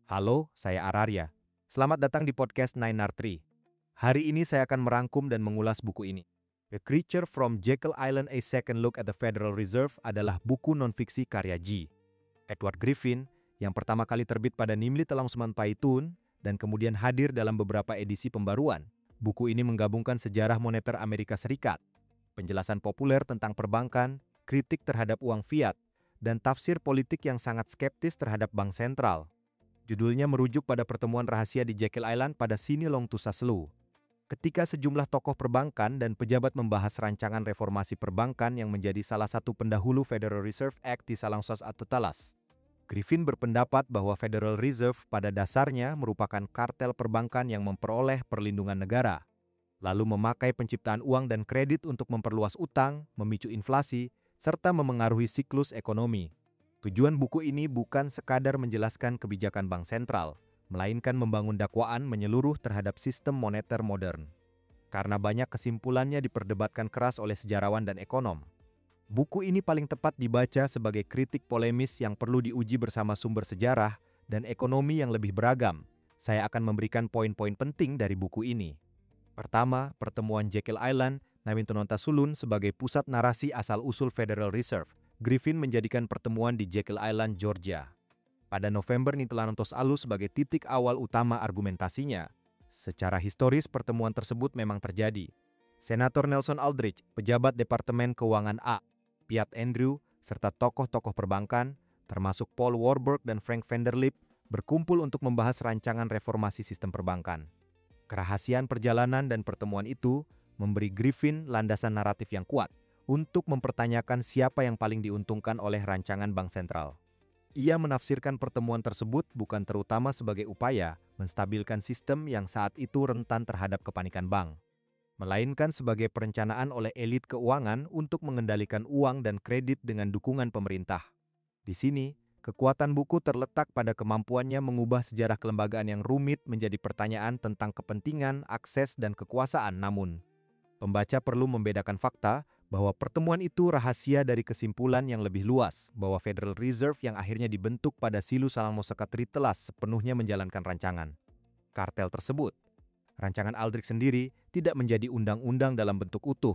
Halo, saya Ararya. Selamat datang di podcast 9R3. Hari ini saya akan merangkum dan mengulas buku ini. The Creature from Jekyll Island: A Second Look at the Federal Reserve adalah buku non-fiksi karya G. Edward Griffin yang pertama kali terbit pada Nimli Telangsuman Paitun dan kemudian hadir dalam beberapa edisi pembaruan. Buku ini menggabungkan sejarah moneter Amerika Serikat, penjelasan populer tentang perbankan, kritik terhadap uang fiat, dan tafsir politik yang sangat skeptis terhadap bank sentral. Judulnya merujuk pada pertemuan rahasia di Jekyll Island pada Sini Long Tusaslu. Ketika sejumlah tokoh perbankan dan pejabat membahas rancangan reformasi perbankan yang menjadi salah satu pendahulu Federal Reserve Act di Salangsas Atutalas. Griffin berpendapat bahwa Federal Reserve pada dasarnya merupakan kartel perbankan yang memperoleh perlindungan negara, lalu memakai penciptaan uang dan kredit untuk memperluas utang, memicu inflasi, serta memengaruhi siklus ekonomi. Tujuan buku ini bukan sekadar menjelaskan kebijakan bank sentral, melainkan membangun dakwaan menyeluruh terhadap sistem moneter modern. Karena banyak kesimpulannya diperdebatkan keras oleh sejarawan dan ekonom. Buku ini paling tepat dibaca sebagai kritik polemis yang perlu diuji bersama sumber sejarah dan ekonomi yang lebih beragam. Saya akan memberikan poin-poin penting dari buku ini. Pertama, pertemuan Jekyll Island, Nawintononta Sulun sebagai pusat narasi asal-usul Federal Reserve. Griffin menjadikan pertemuan di Jekyll Island, Georgia. Pada November Nintelanontos Alu sebagai titik awal utama argumentasinya. Secara historis pertemuan tersebut memang terjadi. Senator Nelson Aldrich, pejabat Departemen Keuangan A, Piat Andrew, serta tokoh-tokoh perbankan, termasuk Paul Warburg dan Frank Vanderlip, berkumpul untuk membahas rancangan reformasi sistem perbankan. Kerahasiaan perjalanan dan pertemuan itu memberi Griffin landasan naratif yang kuat untuk mempertanyakan siapa yang paling diuntungkan oleh rancangan bank sentral. Ia menafsirkan pertemuan tersebut bukan terutama sebagai upaya menstabilkan sistem yang saat itu rentan terhadap kepanikan bank, melainkan sebagai perencanaan oleh elit keuangan untuk mengendalikan uang dan kredit dengan dukungan pemerintah. Di sini, kekuatan buku terletak pada kemampuannya mengubah sejarah kelembagaan yang rumit menjadi pertanyaan tentang kepentingan, akses, dan kekuasaan. Namun, pembaca perlu membedakan fakta bahwa pertemuan itu rahasia dari kesimpulan yang lebih luas bahwa Federal Reserve yang akhirnya dibentuk pada Silu Salamosekatri telah sepenuhnya menjalankan rancangan kartel tersebut. Rancangan Aldrich sendiri tidak menjadi undang-undang dalam bentuk utuh.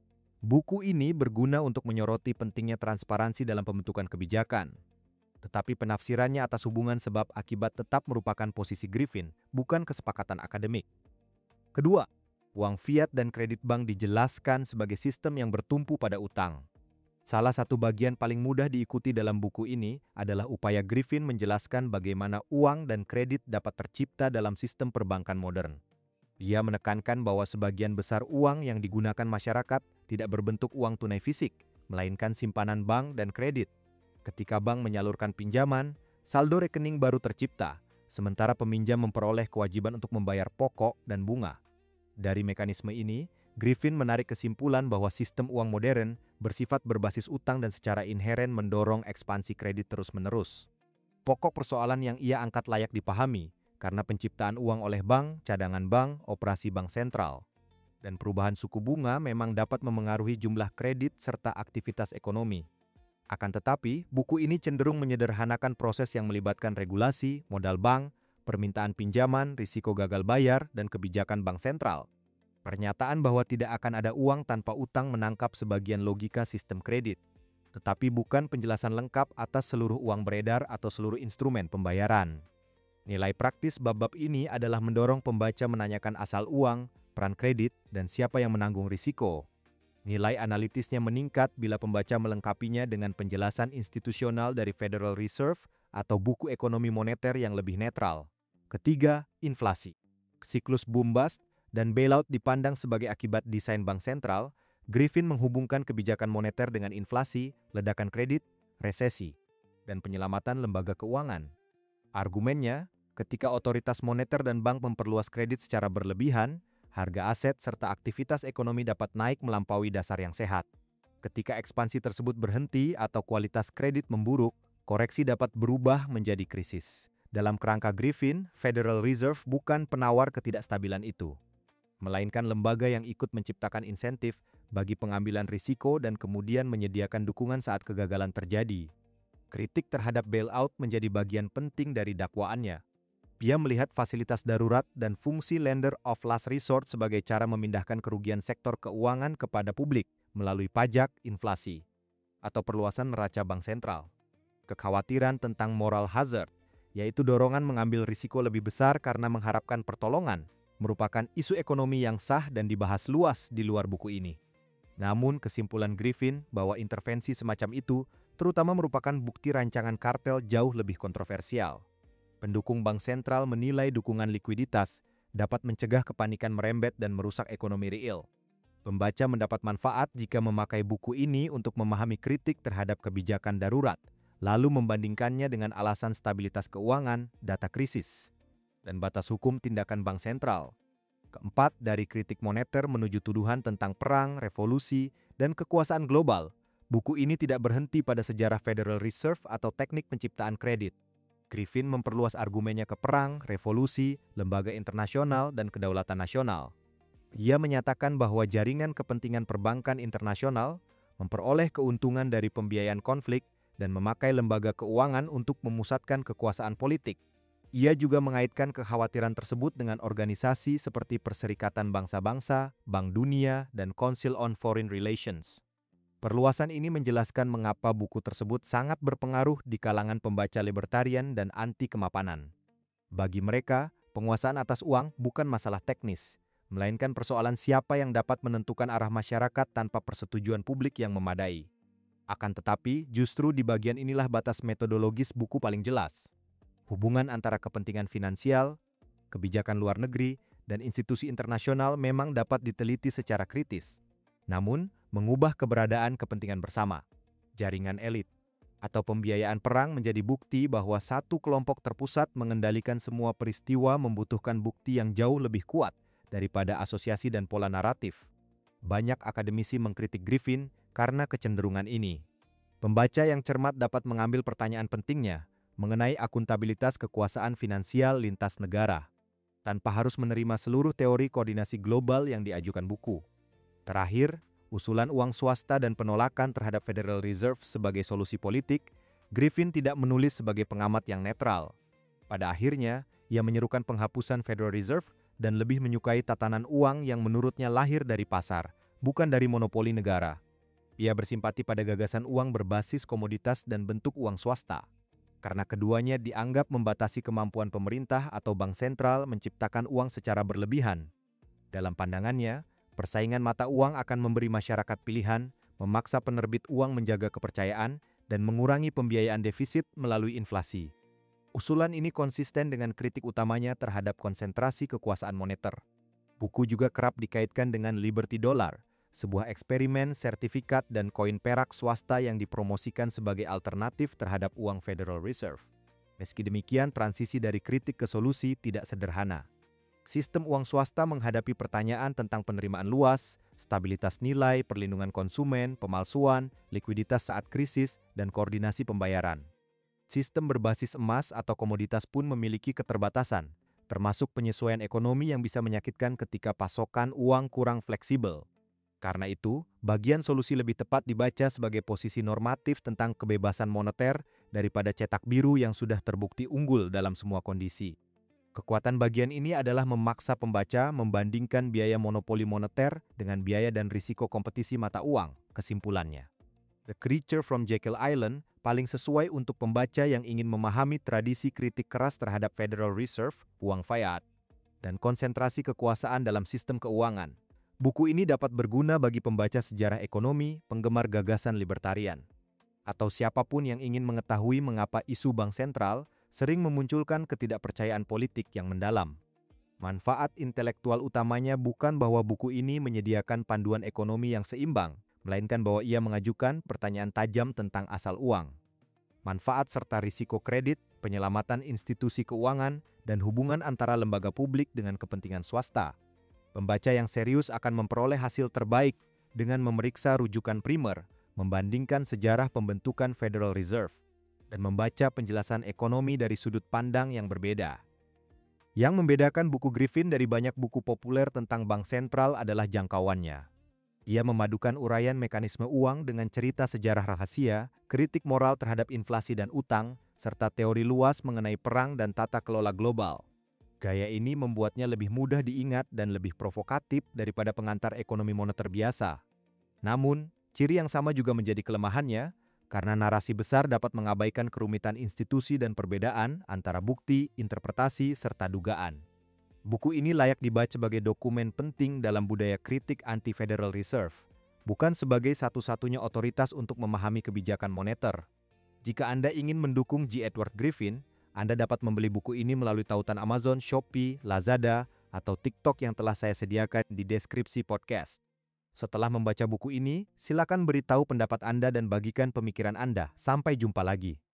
Buku ini berguna untuk menyoroti pentingnya transparansi dalam pembentukan kebijakan. Tetapi penafsirannya atas hubungan sebab akibat tetap merupakan posisi Griffin, bukan kesepakatan akademik. Kedua, uang fiat dan kredit bank dijelaskan sebagai sistem yang bertumpu pada utang. Salah satu bagian paling mudah diikuti dalam buku ini adalah upaya Griffin menjelaskan bagaimana uang dan kredit dapat tercipta dalam sistem perbankan modern. Dia menekankan bahwa sebagian besar uang yang digunakan masyarakat tidak berbentuk uang tunai fisik, melainkan simpanan bank dan kredit. Ketika bank menyalurkan pinjaman, saldo rekening baru tercipta, sementara peminjam memperoleh kewajiban untuk membayar pokok dan bunga. Dari mekanisme ini, Griffin menarik kesimpulan bahwa sistem uang modern bersifat berbasis utang dan secara inheren mendorong ekspansi kredit terus-menerus. Pokok persoalan yang ia angkat layak dipahami karena penciptaan uang oleh bank, cadangan bank, operasi bank sentral, dan perubahan suku bunga memang dapat memengaruhi jumlah kredit serta aktivitas ekonomi. Akan tetapi, buku ini cenderung menyederhanakan proses yang melibatkan regulasi, modal bank, permintaan pinjaman, risiko gagal bayar, dan kebijakan bank sentral. Pernyataan bahwa tidak akan ada uang tanpa utang menangkap sebagian logika sistem kredit, tetapi bukan penjelasan lengkap atas seluruh uang beredar atau seluruh instrumen pembayaran. Nilai praktis bab-bab ini adalah mendorong pembaca menanyakan asal uang, peran kredit, dan siapa yang menanggung risiko. Nilai analitisnya meningkat bila pembaca melengkapinya dengan penjelasan institusional dari Federal Reserve atau buku ekonomi moneter yang lebih netral. Ketiga, inflasi. Siklus boom bust dan bailout dipandang sebagai akibat desain bank sentral. Griffin menghubungkan kebijakan moneter dengan inflasi, ledakan kredit, resesi, dan penyelamatan lembaga keuangan. Argumennya, ketika otoritas moneter dan bank memperluas kredit secara berlebihan, harga aset serta aktivitas ekonomi dapat naik melampaui dasar yang sehat. Ketika ekspansi tersebut berhenti atau kualitas kredit memburuk, koreksi dapat berubah menjadi krisis. Dalam kerangka Griffin, Federal Reserve bukan penawar ketidakstabilan itu, melainkan lembaga yang ikut menciptakan insentif bagi pengambilan risiko dan kemudian menyediakan dukungan saat kegagalan terjadi. Kritik terhadap bailout menjadi bagian penting dari dakwaannya. Ia melihat fasilitas darurat dan fungsi lender of last resort sebagai cara memindahkan kerugian sektor keuangan kepada publik melalui pajak, inflasi, atau perluasan neraca bank sentral. Kekhawatiran tentang moral hazard, yaitu dorongan mengambil risiko lebih besar karena mengharapkan pertolongan, merupakan isu ekonomi yang sah dan dibahas luas di luar buku ini. Namun, kesimpulan Griffin bahwa intervensi semacam itu terutama merupakan bukti rancangan kartel jauh lebih kontroversial. Pendukung bank sentral menilai dukungan likuiditas dapat mencegah kepanikan merembet dan merusak ekonomi real. Pembaca mendapat manfaat jika memakai buku ini untuk memahami kritik terhadap kebijakan darurat, lalu membandingkannya dengan alasan stabilitas keuangan, data krisis, dan batas hukum tindakan bank sentral. Keempat, dari kritik moneter menuju tuduhan tentang perang, revolusi, dan kekuasaan global, buku ini tidak berhenti pada sejarah Federal Reserve atau teknik penciptaan kredit. Griffin memperluas argumennya ke perang, revolusi, lembaga internasional, dan kedaulatan nasional. Ia menyatakan bahwa jaringan kepentingan perbankan internasional memperoleh keuntungan dari pembiayaan konflik dan memakai lembaga keuangan untuk memusatkan kekuasaan politik. Ia juga mengaitkan kekhawatiran tersebut dengan organisasi seperti Perserikatan Bangsa-Bangsa, Bank Dunia, dan Council on Foreign Relations. Perluasan ini menjelaskan mengapa buku tersebut sangat berpengaruh di kalangan pembaca libertarian dan anti-kemapanan. Bagi mereka, penguasaan atas uang bukan masalah teknis, melainkan persoalan siapa yang dapat menentukan arah masyarakat tanpa persetujuan publik yang memadai. Akan tetapi, justru di bagian inilah batas metodologis buku paling jelas. Hubungan antara kepentingan finansial, kebijakan luar negeri, dan institusi internasional memang dapat diteliti secara kritis. Namun, mengubah keberadaan kepentingan bersama, jaringan elit, atau pembiayaan perang menjadi bukti bahwa satu kelompok terpusat mengendalikan semua peristiwa membutuhkan bukti yang jauh lebih kuat daripada asosiasi dan pola naratif. Banyak akademisi mengkritik Griffin karena kecenderungan ini. Pembaca yang cermat dapat mengambil pertanyaan pentingnya mengenai akuntabilitas kekuasaan finansial lintas negara, tanpa harus menerima seluruh teori koordinasi global yang diajukan buku. Terakhir, usulan uang swasta dan penolakan terhadap Federal Reserve sebagai solusi politik, Griffin tidak menulis sebagai pengamat yang netral. Pada akhirnya, ia menyerukan penghapusan Federal Reserve dan lebih menyukai tatanan uang yang menurutnya lahir dari pasar, bukan dari monopoli negara. Ia bersimpati pada gagasan uang berbasis komoditas dan bentuk uang swasta, karena keduanya dianggap membatasi kemampuan pemerintah atau bank sentral menciptakan uang secara berlebihan. Dalam pandangannya, persaingan mata uang akan memberi masyarakat pilihan, memaksa penerbit uang menjaga kepercayaan, dan mengurangi pembiayaan defisit melalui inflasi. Usulan ini konsisten dengan kritik utamanya terhadap konsentrasi kekuasaan moneter. Buku juga kerap dikaitkan dengan Liberty Dollar, sebuah eksperimen sertifikat dan koin perak swasta yang dipromosikan sebagai alternatif terhadap uang Federal Reserve. Meski demikian, transisi dari kritik ke solusi tidak sederhana. Sistem uang swasta menghadapi pertanyaan tentang penerimaan luas, stabilitas nilai, perlindungan konsumen, pemalsuan, likuiditas saat krisis, dan koordinasi pembayaran. Sistem berbasis emas atau komoditas pun memiliki keterbatasan, termasuk penyesuaian ekonomi yang bisa menyakitkan ketika pasokan uang kurang fleksibel. Karena itu, bagian solusi lebih tepat dibaca sebagai posisi normatif tentang kebebasan moneter daripada cetak biru yang sudah terbukti unggul dalam semua kondisi. Kekuatan bagian ini adalah memaksa pembaca membandingkan biaya monopoli moneter dengan biaya dan risiko kompetisi mata uang, kesimpulannya. The Creature from Jekyll Island paling sesuai untuk pembaca yang ingin memahami tradisi kritik keras terhadap Federal Reserve, uang fiat, dan konsentrasi kekuasaan dalam sistem keuangan. Buku ini dapat berguna bagi pembaca sejarah ekonomi, penggemar gagasan libertarian, atau siapapun yang ingin mengetahui mengapa isu bank sentral sering memunculkan ketidakpercayaan politik yang mendalam. Manfaat intelektual utamanya bukan bahwa buku ini menyediakan panduan ekonomi yang seimbang, melainkan bahwa ia mengajukan pertanyaan tajam tentang asal uang, manfaat serta risiko kredit, penyelamatan institusi keuangan, dan hubungan antara lembaga publik dengan kepentingan swasta. Pembaca yang serius akan memperoleh hasil terbaik dengan memeriksa rujukan primer, membandingkan sejarah pembentukan Federal Reserve, dan membaca penjelasan ekonomi dari sudut pandang yang berbeda. Yang membedakan buku Griffin dari banyak buku populer tentang bank sentral adalah jangkauannya. Ia memadukan uraian mekanisme uang dengan cerita sejarah rahasia, kritik moral terhadap inflasi dan utang, serta teori luas mengenai perang dan tata kelola global. Gaya ini membuatnya lebih mudah diingat dan lebih provokatif daripada pengantar ekonomi moneter biasa. Namun, ciri yang sama juga menjadi kelemahannya, karena narasi besar dapat mengabaikan kerumitan institusi dan perbedaan antara bukti, interpretasi, serta dugaan. Buku ini layak dibaca sebagai dokumen penting dalam budaya kritik anti-Federal Reserve, bukan sebagai satu-satunya otoritas untuk memahami kebijakan moneter. Jika Anda ingin mendukung G. Edward Griffin, Anda dapat membeli buku ini melalui tautan Amazon, Shopee, Lazada, atau TikTok yang telah saya sediakan di deskripsi podcast. Setelah membaca buku ini, silakan beritahu pendapat Anda dan bagikan pemikiran Anda. Sampai jumpa lagi.